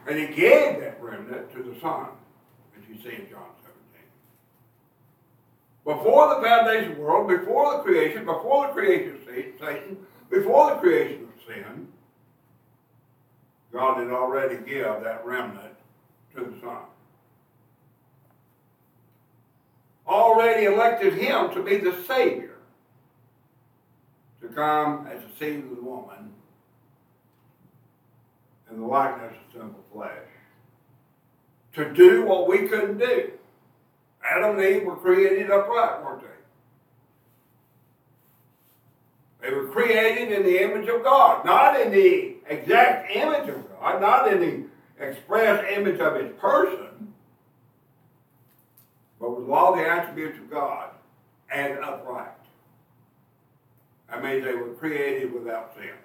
And he gave that remnant to the Son, as you see in John 17. Before the foundation of the world, before the creation of Satan, before the creation of sin, God had already given that remnant to the Son. Already elected him to be the Savior, to come as the seed of the woman in the likeness of sinful flesh, to do what we couldn't do. Adam and Eve were created upright, weren't they? They were created in the image of God, not in the exact image of God, not in the express image of his person, but with all the attributes of God and upright. That means they were created without sin.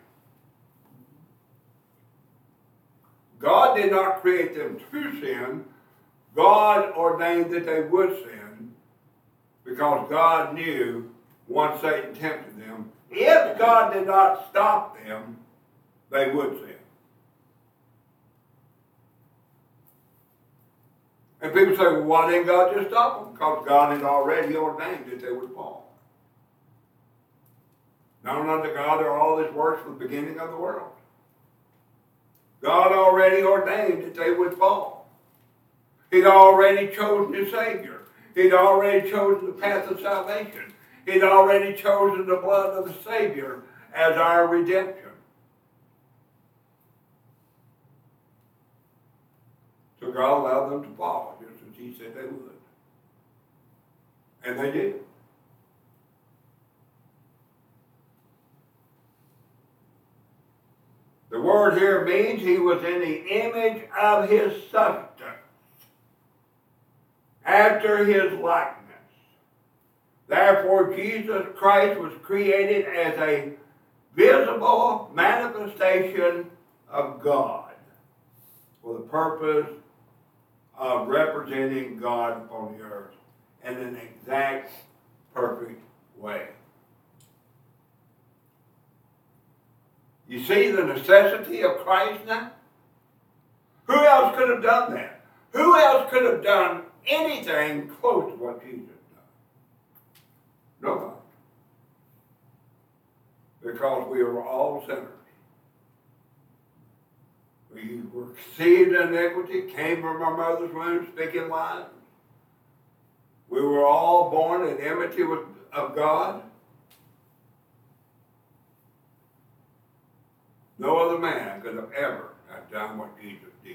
God did not create them to sin. God ordained that they would sin because God knew once Satan tempted them, if God did not stop them, they would sin. And people say, well, why didn't God just stop them? Because God had already ordained that they would fall. Known unto God are all his works from the beginning of the world. God already ordained that they would fall. He'd already chosen his Savior. He'd already chosen the path of salvation. He'd already chosen the blood of the Savior as our redemption. So God allowed them to fall, just as he said they would. And they did. The word here means he was in the image of his substance, after his likeness. Therefore, Jesus Christ was created as a visible manifestation of God for the purpose of representing God upon the earth in an exact, perfect way. You see the necessity of Christ now? Who else could have done that? Who else could have done anything close to what Jesus done? Nobody. Because we were all sinners. We were conceived in iniquity, came from our mother's womb, speaking lies. We were all born in enmity of God. No other man could have ever have done what Jesus did.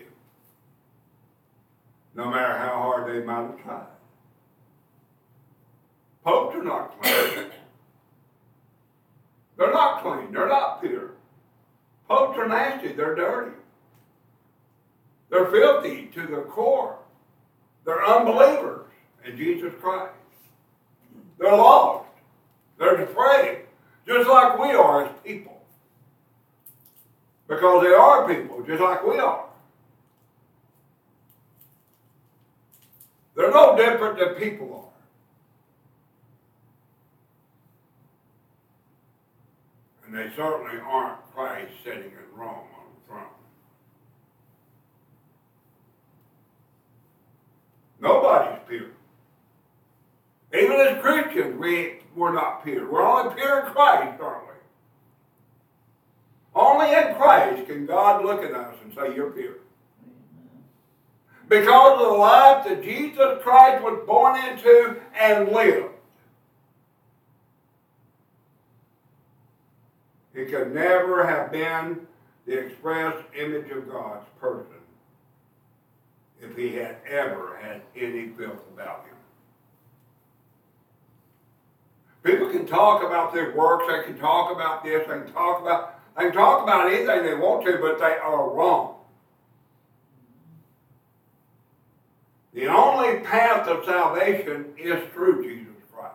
No matter how hard they might have tried. Popes are not clean. They're not clean. They're not pure. Popes are nasty. They're dirty. They're filthy to their core. They're unbelievers in Jesus Christ. They're lost. They're depraved. Just like we are as people. Because they are people, just like we are. They're no different than people are. And they certainly aren't Christ sitting in Rome on the throne. Nobody's pure. Even as Christians, we're not pure. We're only pure in Christ, aren't we? Only in Christ can God look at us and say, you're pure. Because of the life that Jesus Christ was born into and lived. He could never have been the express image of God's person if he had ever had any filth about him. People can talk about their works, they can talk about this, they can talk about anything they want to, but they are wrong. The only path of salvation is through Jesus Christ.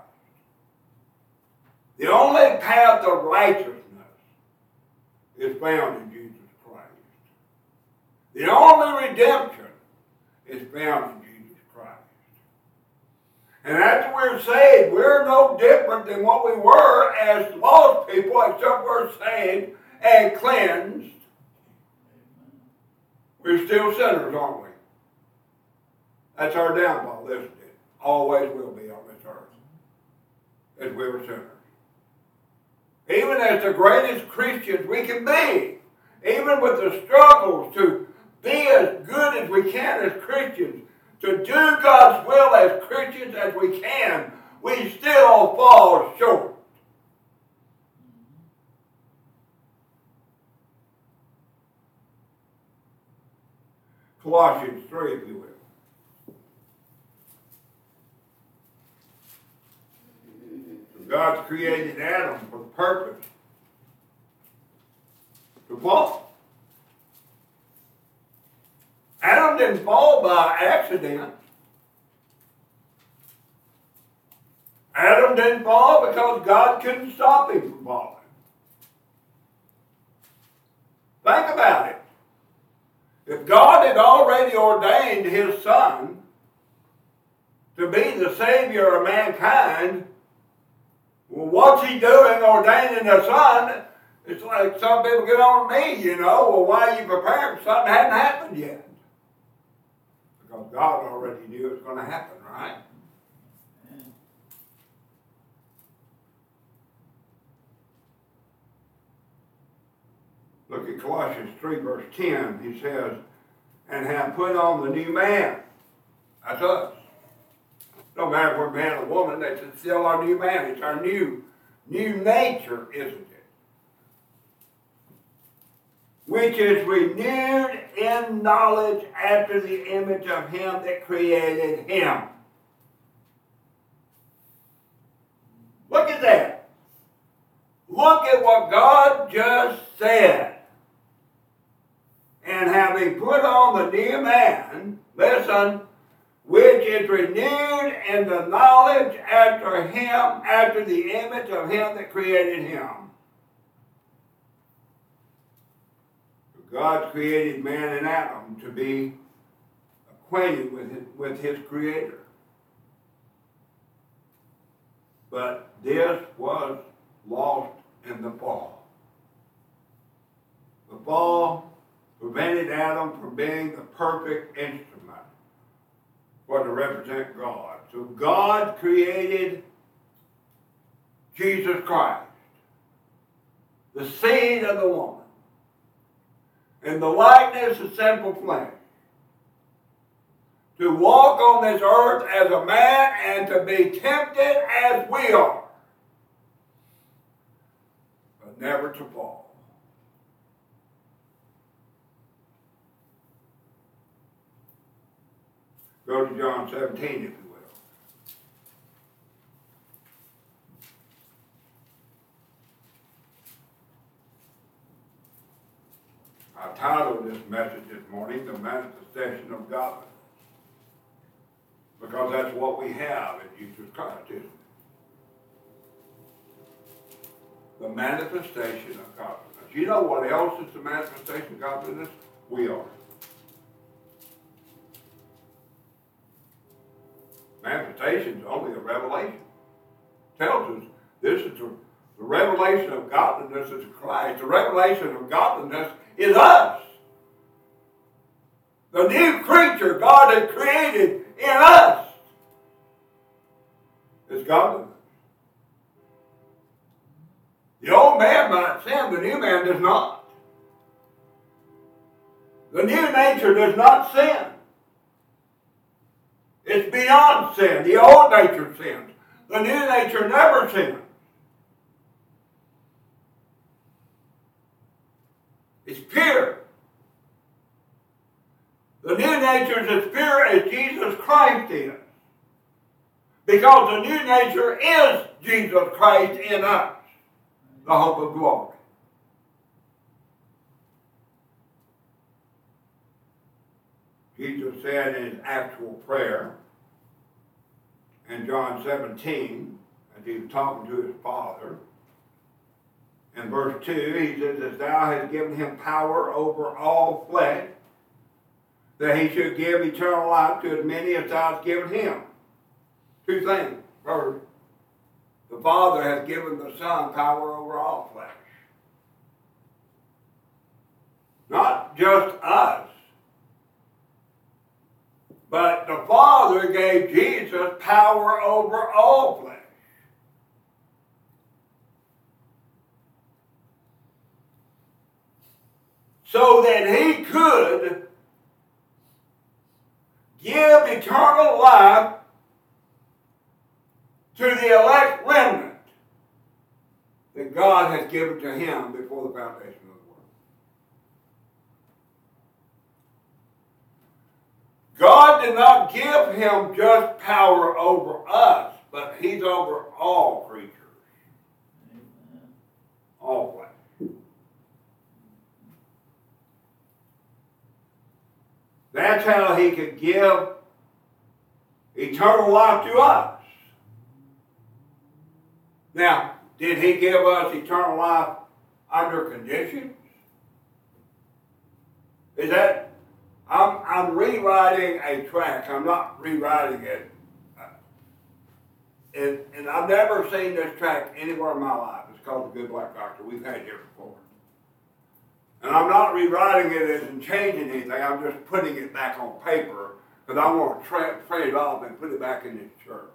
The only path of righteousness is found in Jesus Christ. The only redemption is found in Jesus Christ. And after we're saved, we're no different than what we were as lost people, except we're saved and cleansed We're still sinners, aren't we? That's our downfall, isn't it? Always will be on this earth, as we were sinners. Even as the greatest Christians we can be, even with the struggles to be as good as we can as Christians, to do God's will as Christians as we can, we still fall short. Colossians 3, if you will. God's created Adam for the purpose to fall. Adam didn't fall by accident. Adam didn't fall because God couldn't stop him from falling. Think about it. If God had already ordained his Son to be the Savior of mankind, well, what's he doing ordaining the Son? It's like some people get on me, well, why are you preparing? Something hadn't happened yet. Because God already knew it was going to happen, right? Look at Colossians 3, verse 10. He says, and have put on the new man. That's us. No matter if we're man or woman, that's still our new man. It's our new nature, isn't it? Which is renewed in knowledge after the image of him that created him. Look at that. Look at what God just said. And having put on the new man, listen, which is renewed in the knowledge after him, after the image of him that created him. God created man and Adam to be acquainted with his Creator. But this was lost in the fall. The fall prevented Adam from being the perfect instrument for to represent God. So God created Jesus Christ, the seed of the woman, in the likeness of sinful flesh, to walk on this earth as a man and to be tempted as we are, but never to fall. Go to John 17, if you will. I titled this message this morning, The Manifestation of Godliness, because that's what we have in Jesus Christ, isn't it? The manifestation of godliness. You know what else is the manifestation of godliness? We are. Manifestation is only a revelation. Tells us this is the revelation of godliness is Christ. The revelation of godliness is us. The new creature God has created in us is godliness. The old man might sin, the new man does not. The new nature does not sin. It's beyond sin. The old nature sins. The new nature never sins. It's pure. The new nature is as pure as Jesus Christ is. Because the new nature is Jesus Christ in us, the hope of glory. Jesus said in his actual prayer in John 17, as he was talking to his Father, in verse 2, he says, as thou hast given him power over all flesh, that he should give eternal life to as many as thou hast given him. Two things. First, the Father has given the Son power over all flesh. Not just us, Father gave Jesus power over all flesh. So that he could give eternal life to the elect remnant that God has given to him before the foundation of the world. God did not give him just power over us, but he's over all creatures. All flesh. That's how he could give eternal life to us. Now, did he give us eternal life under conditions? Is that, I'm rewriting a tract. I'm not rewriting it. And I've never seen this tract anywhere in my life. It's called The Good Black Doctor. We've had it here before. And I'm not rewriting it as in changing anything. I'm just putting it back on paper because I want to print it off and put it back in this church.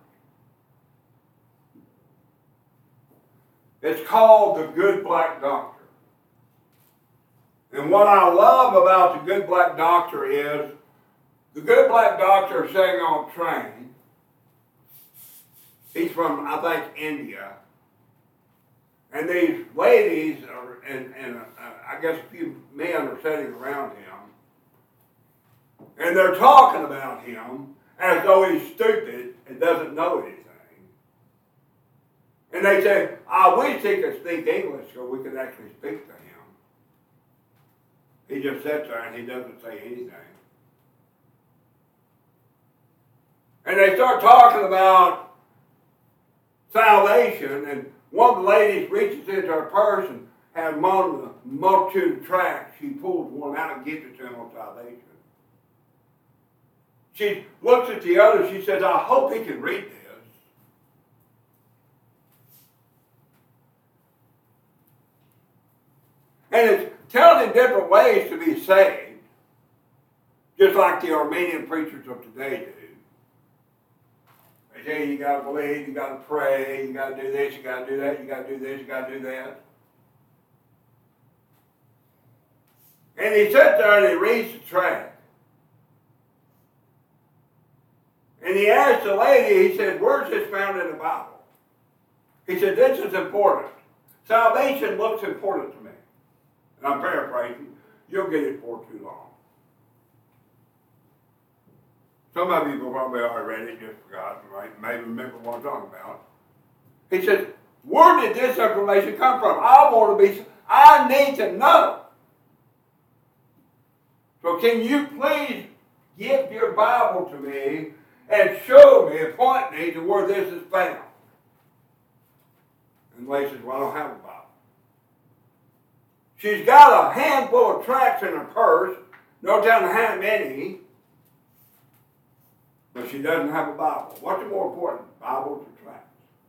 It's called The Good Black Doctor. And what I love about The Good Black Doctor is the Good Black Doctor sitting on a train. He's from, I think, India. And these ladies, and I guess a few men are sitting around him. And they're talking about him as though he's stupid and doesn't know anything. And they say, I wish he could speak English so we could actually speak to him. He just sits there and he doesn't say anything. And they start talking about salvation, and one of the ladies reaches into her purse and has among the multitude of tracts, she pulls one out and gives it to him on salvation. She looks at the other, she says, I hope he can read this. And it's telling him different ways to be saved, just like the Armenian preachers of today do. They say you got to believe, you got to pray, you got to do this, you got to do that, you got to do this, you got to do that. And he sits there and he reads the tract. And he asked the lady, he said, where's this found in the Bible? He said, this is important. Salvation looks important to me. And I'm paraphrasing. You'll get it before too long. Some of you probably already read it, just forgot, right? Maybe remember what I'm talking about. He said, where did this information come from? I need to know. So can you please give your Bible to me and show me, point me to where this is found? And the lady says, well, I don't have a Bible. She's got a handful of tracts in her purse, no telling how many, but she doesn't have a Bible. What's more important, Bibles or tracts?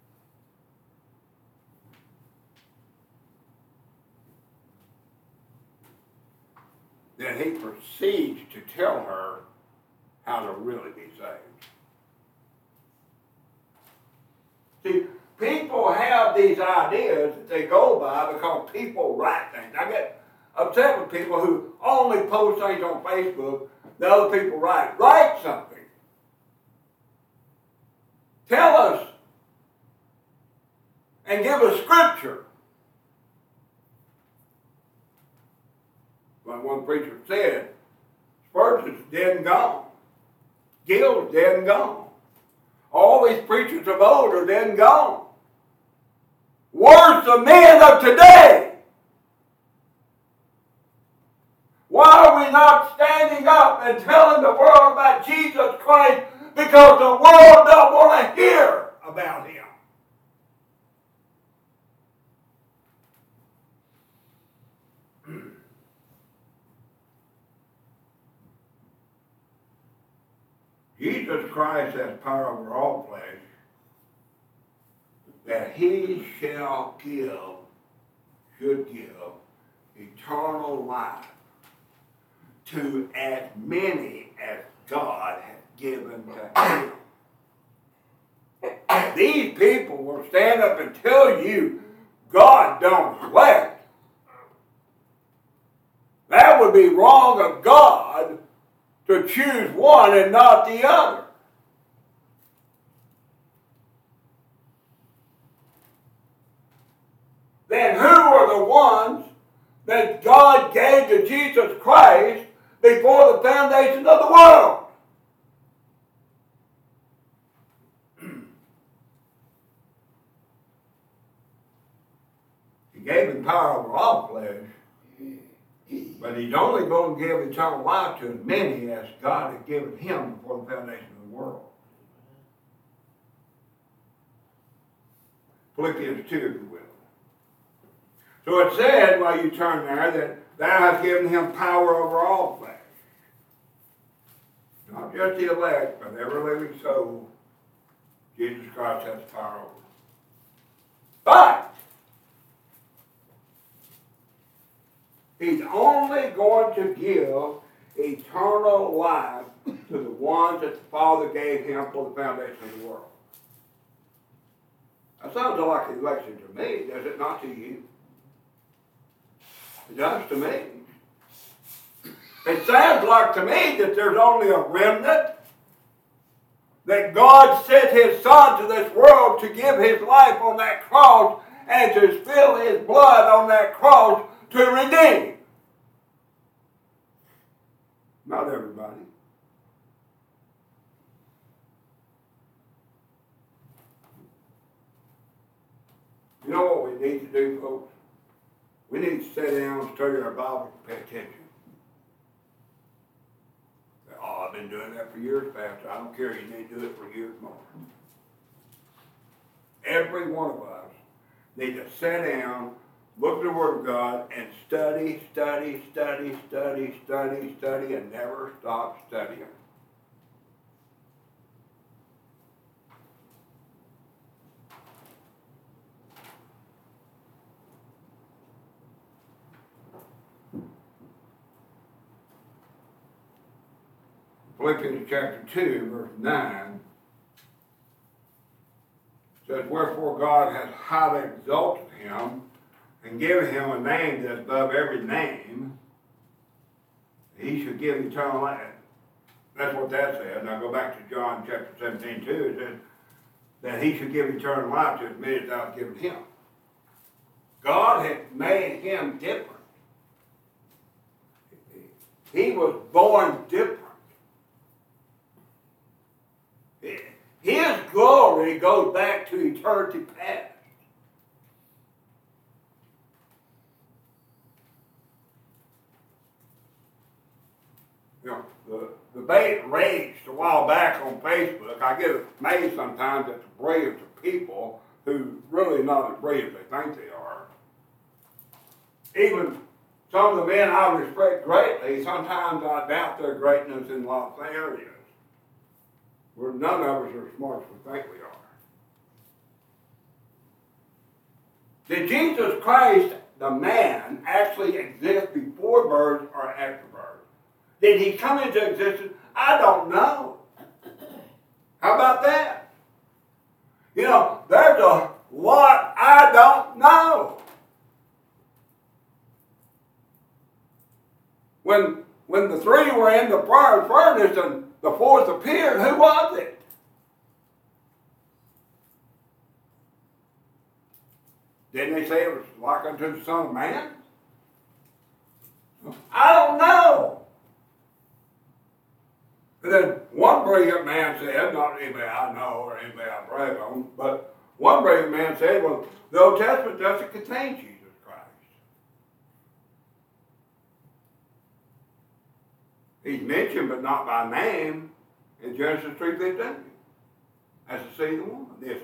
Then he proceeds to tell her how to really be saved. See, people have these ideas that they go by because people write things. I get upset with people who only post things on Facebook that other people write. Write something. Tell us and give us scripture. Like one preacher said, Spurgeon's dead and gone. Gill's dead and gone. All these preachers of old are dead and gone. Where's the men of today? Why are we not standing up and telling the world about Jesus Christ? Because the world don't want to hear about him. Jesus Christ has power over all flesh, that he should give eternal life to as many as God has given to him. These people will stand up and tell you God don't elect. That would be wrong of God to choose one and not the other. Then who are the ones that God gave to Jesus Christ before the foundation of the world? He gave him power over all flesh, but he's only going to give eternal life to as many as God had given him before the foundation of the world. Philippians 2, if you will. So it said, while you turn there, that thou hast given him power over all flesh. Not just the elect, but every living soul Jesus Christ has power over. But he's only going to give eternal life to the ones that the Father gave him for the foundation of the world. That sounds like an election to me, does it not to you? It does to me. It sounds like to me that there's only a remnant, that God sent his Son to this world to give his life on that cross and to spill his blood on that cross to redeem. Not everybody. You know what we need to do, folks? We need to sit down, study our Bible, and pay attention. Oh, I've been doing that for years, Pastor. I don't care. You need to do it for years more. Every one of us need to sit down, look at the Word of God, and study, and never stop studying. Philippians chapter 2, verse 9 says, wherefore God hath highly exalted him and given him a name that is above every name, he should give eternal life. That's what that says. Now go back to John chapter 17, 2. It says that he should give eternal life to as many as thou hast given him. God had made him different. He was born different. His glory goes back to eternity past. You know, the debate raged a while back on Facebook. I get amazed sometimes at the brilliance of people who really not as brilliant as they think they are. Even some of the men I respect greatly, sometimes I doubt their greatness in lots of areas. Where none of us are as smart as we think we are. Did Jesus Christ, the man, actually exist before birth or after birth? Did he come into existence? I don't know. How about that? You know, there's a lot I don't know. When the three were in the fire furnace and the fourth appeared, who was it? Didn't they say it was like unto the Son of Man? I don't know. And then one brilliant man said, not anybody I know or anybody I brag on, but one brilliant man said, well, the Old Testament doesn't contain Jesus Christ. He's mentioned, but not by name, in Genesis 3:15. As the seed of the woman, isn't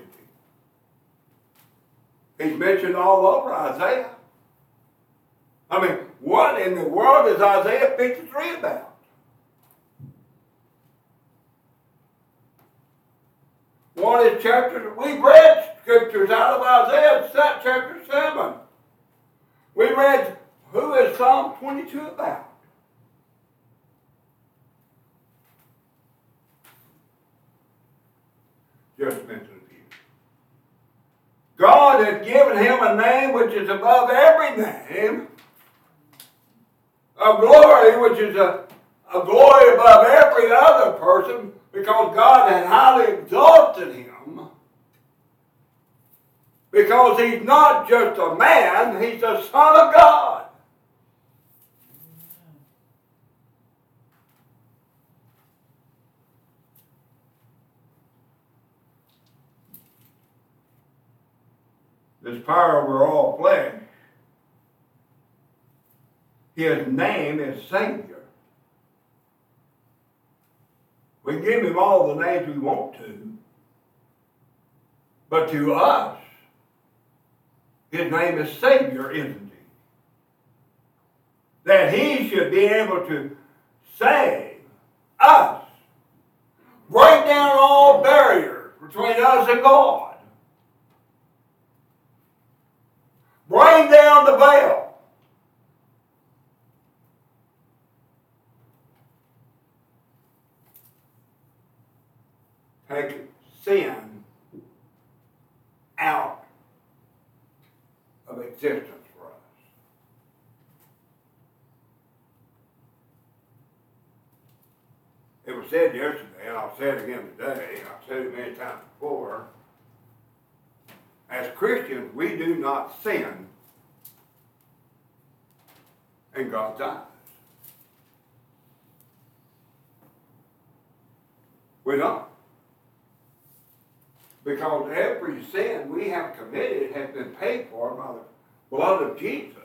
he? He's mentioned all over Isaiah. I mean, what in the world is Isaiah 53 about? One of the chapters, we read scriptures out of Isaiah, chapter 7. We read, who is Psalm 22 about? just to mention a few. God has given him a name which is above every name, a glory which is a glory above every other person, because God had highly exalted him. Because he's not just a man, he's the Son of God. This power over all flesh, his name is Savior. We can give him all the names we want to, but to us, his name is Savior, isn't he? That he should be able to save us, break down all barriers between us and God. Bring down the veil. Take sin out of existence for us. It was said yesterday, and I'll say it again today, I've said it many times before, as Christians, we do not sin in God's eyes. We don't. Because every sin we have committed has been paid for by the blood of Jesus.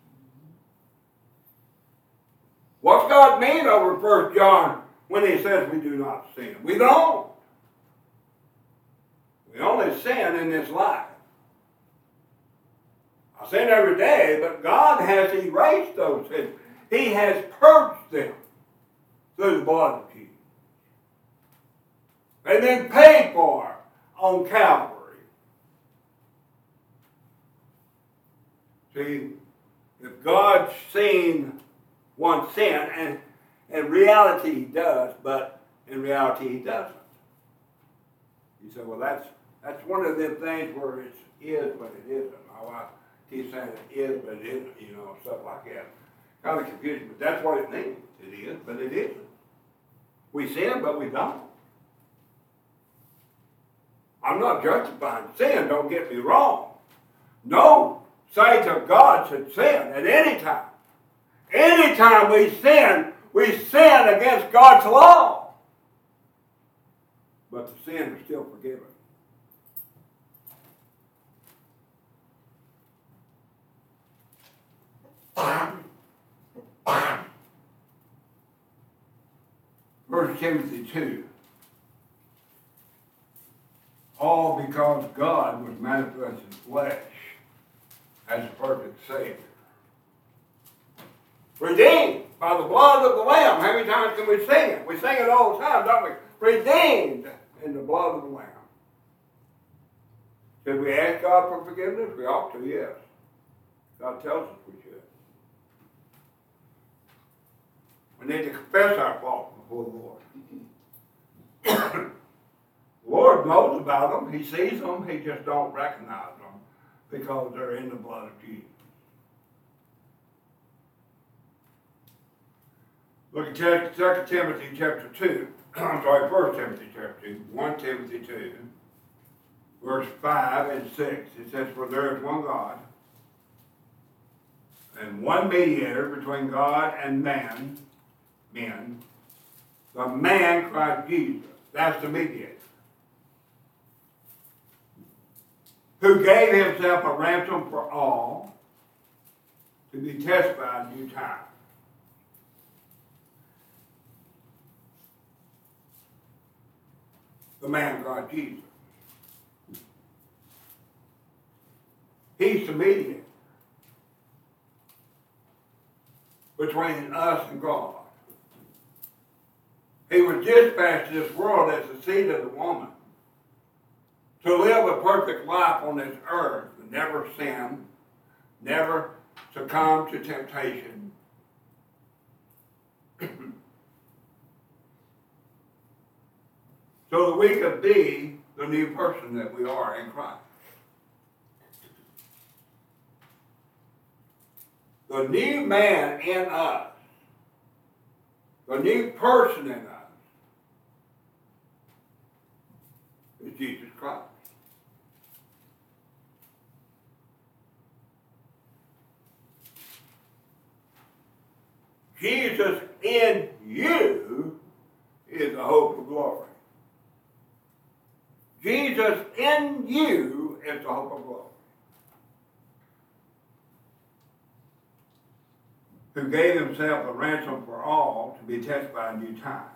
What's God mean over 1 John when he says we do not sin? We don't. We only sin in this life. I sin every day, but God has erased those sins. He has purged them through the blood of Jesus. They've been paid for on Calvary. See, if God's seen one sin, and in reality he does, but in reality he doesn't. You say, well, that's one of them things where it is, but it isn't. My wife keeps saying it is, but it isn't, stuff like that. Kind of confusing, but that's what it means. It is, but it isn't. We sin, but we don't. I'm not justifying sin, don't get me wrong. No saint of God should sin at any time. Anytime we sin against God's law. But the sin is still forgiven. First Timothy 2. All because God was manifest in flesh as a perfect Savior. Redeemed by the blood of the Lamb. How many times can we sing it? We sing it all the time, don't we? Redeemed in the blood of the Lamb. Should we ask God for forgiveness? We ought to, yes. God tells us we should. We need to confess our faults before the Lord. The Lord knows about them. He sees them. He just don't recognize them because they're in the blood of Jesus. Look at 2 Timothy chapter 2. I'm sorry, 1 Timothy chapter 2. 1 Timothy 2, verse 5 and 6. It says, for there is one God and one mediator between God and men, the man Christ Jesus. That's the mediator. Who gave himself a ransom for all to be testified in due time. The man Christ Jesus. He's the mediator between us and God. He was dispatched to this world as the seed of the woman to live a perfect life on this earth and never sin, never succumb to temptation. So that we could be the new person that we are in Christ. The new man in us, the new person in us, is Jesus Christ. Jesus in you is the hope of glory. Jesus in you is the hope of glory. Who gave himself a ransom for all to be testified in due time.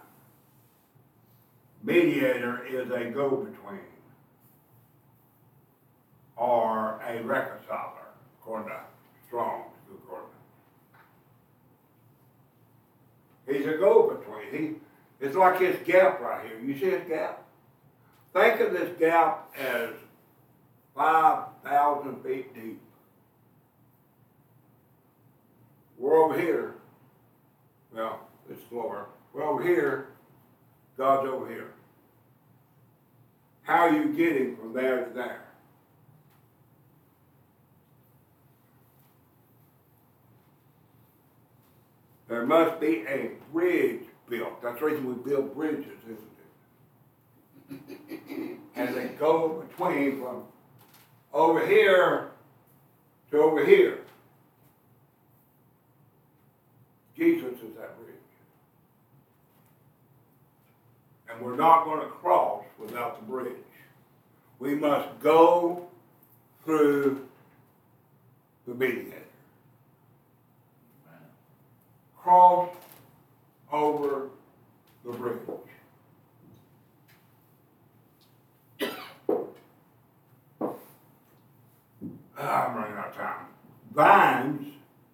Mediator is a go-between or a reconciler, according to Strong's Concordance. He's a go-between. It's like this gap right here. You see this gap? Think of this gap as 5,000 feet deep. We're over here. Well, it's lower. We're over here. God's over here. How are you getting from there to there? There must be a bridge built. That's the reason we build bridges, isn't it? And they go between from over here to over here. Jesus is that bridge. And we're not going to cross without the bridge. We must go through the mediator. Cross over the bridge. I'm running out of time. Vines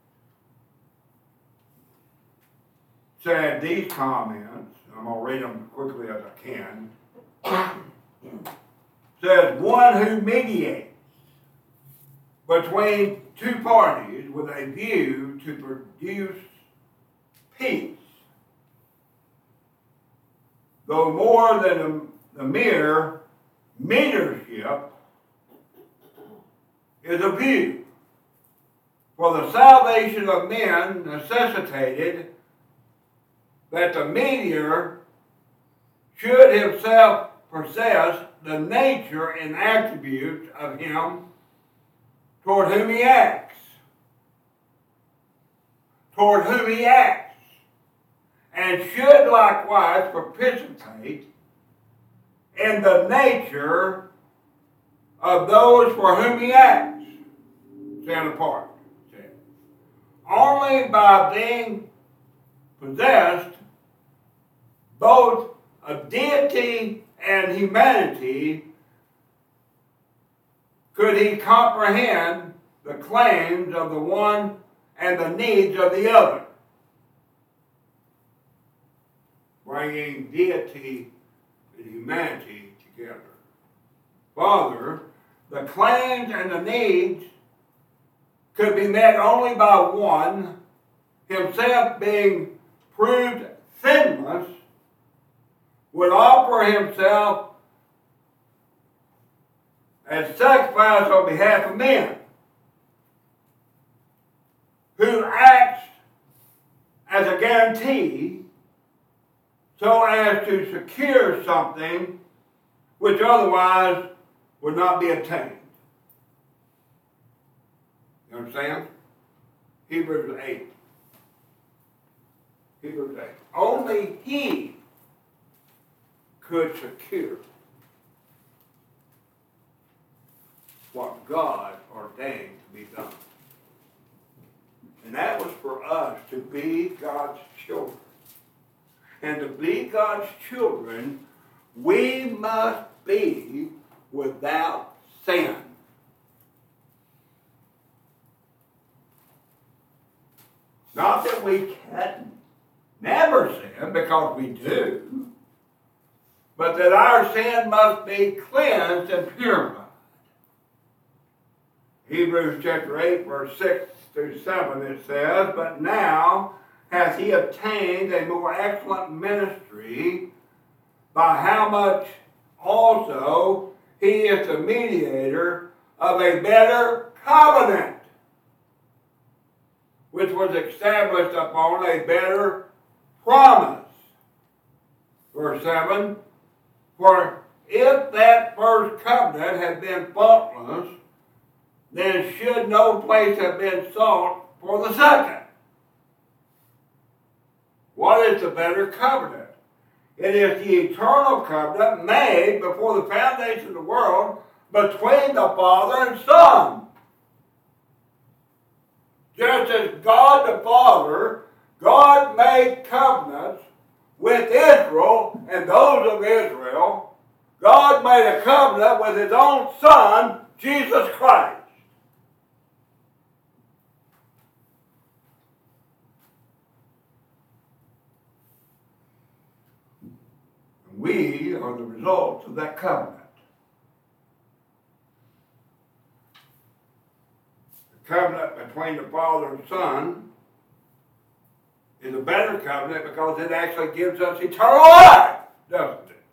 said these comments, I'm going to read them quickly as I can. Says, one who mediates between two parties with a view to produce peace, though more than the mere mediatorship, is a view. For the salvation of men necessitated that the mediator should himself possess the nature and attributes of him toward whom he acts. Toward whom he acts. And should likewise participate in the nature of those for whom he acts. Stand apart. Only by being possessed both of deity and humanity could he comprehend the claims of the one and the needs of the other. Bringing deity and humanity together. Further, the claims and the needs could be met only by one, himself being proved sinless, would offer himself as sacrifice on behalf of men, who acts as a guarantee so as to secure something which otherwise would not be attained. You understand? Hebrews 8. Hebrews 8. Only he could secure what God ordained to be done. And that was for us to be God's children. And to be God's children, we must be without sin. Not that we can never sin, because we do, but that our sin must be cleansed and purified. Hebrews chapter 8, verse 6 through 7, it says, but now hath he obtained a more excellent ministry, by how much also he is the mediator of a better covenant, which was established upon a better promise. Verse 7, for if that first covenant had been faultless, then should no place have been sought for the second. What is the better covenant? It is the eternal covenant made before the foundation of the world between the Father and Son. Just as God the Father, God made covenants with Israel and those of Israel, God made a covenant with his own Son, Jesus Christ. We are the results of that covenant. The covenant between the Father and Son is a better covenant because it actually gives us eternal life, doesn't it?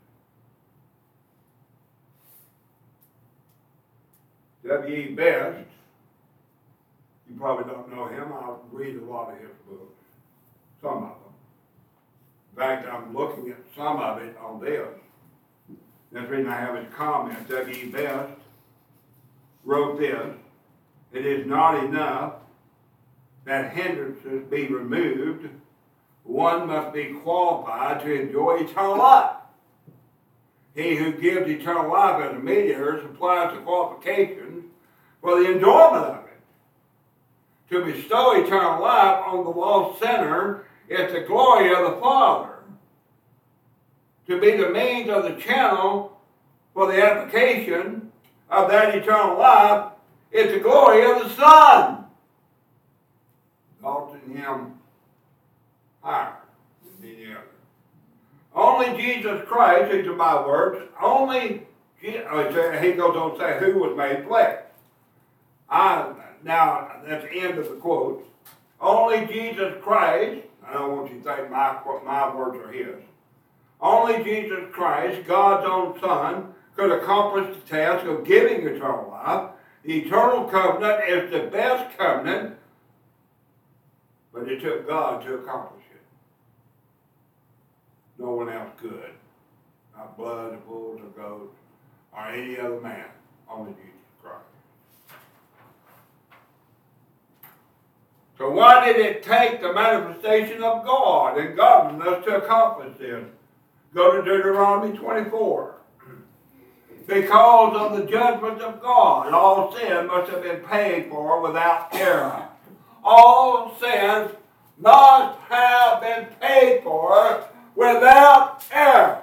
W.E. Best, you probably don't know him. I read a lot of his books, some of them. In fact, I'm looking at some of it on this. That's the reason I have his comments. W.E. Best wrote this: it is not enough that hindrances be removed. One must be qualified to enjoy eternal life. He who gives eternal life as a mediator supplies the qualifications for the enjoyment of it. To bestow eternal life on the lost sinner is the glory of the Father. To be the means of the channel for the application of that eternal life is the glory of the Son. Exalting him higher than any other. Only Jesus Christ, these are my words, he goes on to say, who was made flesh. Now, that's the end of the quote. Only Jesus Christ, I don't want you to think my words are his. Only Jesus Christ, God's own Son, could accomplish the task of giving eternal life. The eternal covenant is the best covenant, but it took God to accomplish it. No one else could. Not blood, or bulls, or goats, or any other man. Only Jesus Christ. So why did it take the manifestation of God and godliness to accomplish this? Go to Deuteronomy 24. Because of the judgment of God, all sin must have been paid for without error. All sins must have been paid for without error.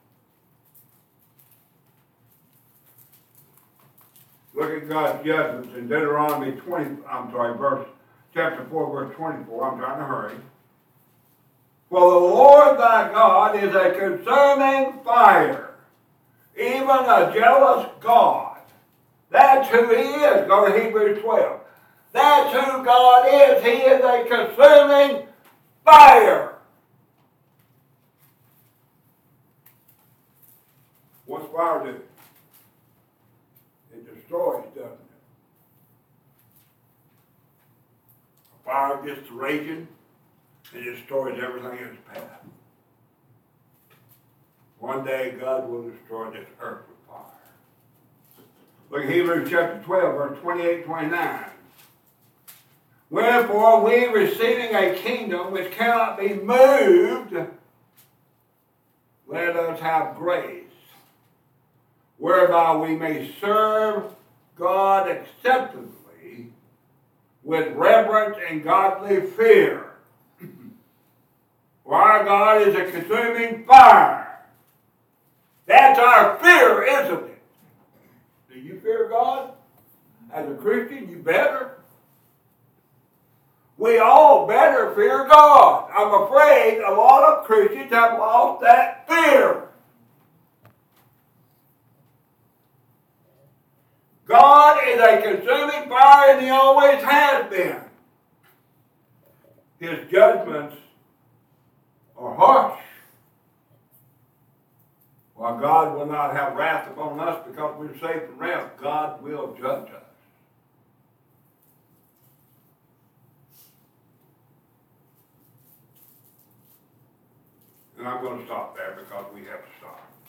Look at God's judgments in Deuteronomy chapter 4, verse 24. I'm trying to hurry. For the Lord thy God is a consuming fire, even a jealous God. That's who he is. Go to Hebrews 12. That's who God is. He is a consuming fire. What's fire do? It destroys, doesn't it? A fire gets to raging, and it destroys everything in its path. One day God will destroy this earth with fire. Look at Hebrews chapter 12, verse 28, 29. Wherefore we, receiving a kingdom which cannot be moved, let us have grace, whereby we may serve God acceptably with reverence and godly fear. For our God is a consuming fire. That's our fear, isn't it? Do you fear God? As a Christian, you better. We all better fear God. I'm afraid a lot of Christians have lost that fear. God is a consuming fire, and he always has been. His judgments are harsh. Why? While God will not have wrath upon us because we're saved from wrath, God will judge us. And I'm going to stop there because we have to stop.